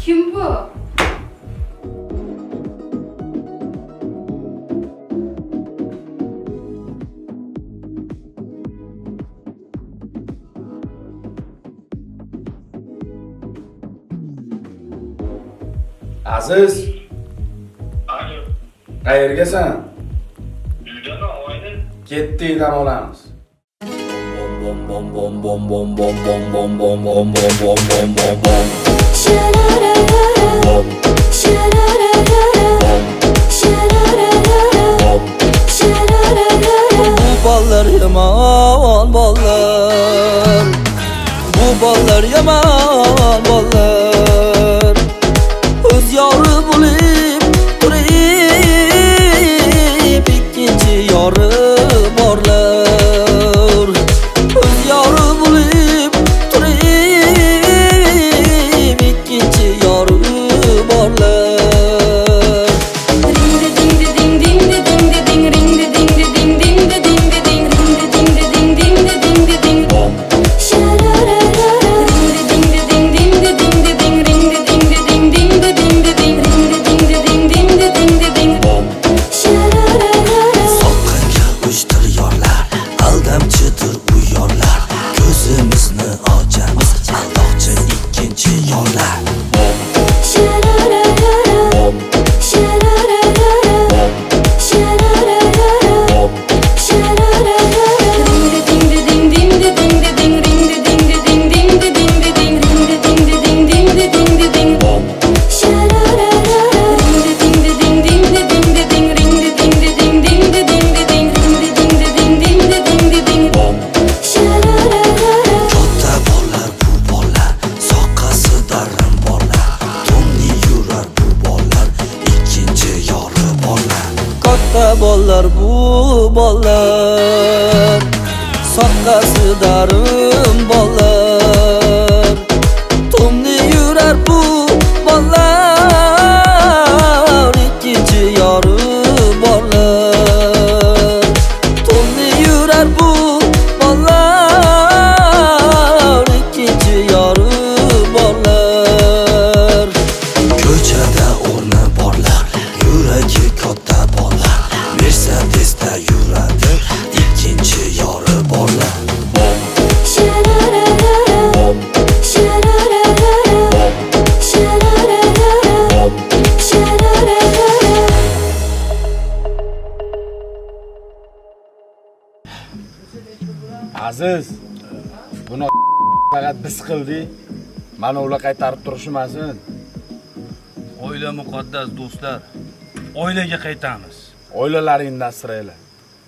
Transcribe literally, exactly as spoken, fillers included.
Kim bu? Aziz. Alo. Qayergasan? Uydaman, oyna. Ketdik, dam olamiz. Bom bom bom bom bom bom bom bom bom bom bom bom bom bom bom. Bom. Bu ballar yaman ballar. Bu ballar yaman ballar. Öz yori bo'lib turib ikkinchi yori borlar. Öz yori bo'lib turib ikkinchi yori borlar. Bollar bu bollar soqqasi darim bollar tumni yurar bu bollar ikkinchi yori bollar tumni yurar bu bollar ikkinchi yori bollar ko'chada o'rni borlar yuragi katta bollar Mercedes'da yuradi ikkinchi yori borlar. Bom. Bom. Bom. Aziz, buni faqat biz qildik. Mana ular qaytarib turishmasin. Oila muqaddas do'stlar. Oilaga qaytamiz. Oilalaringdan asranglar.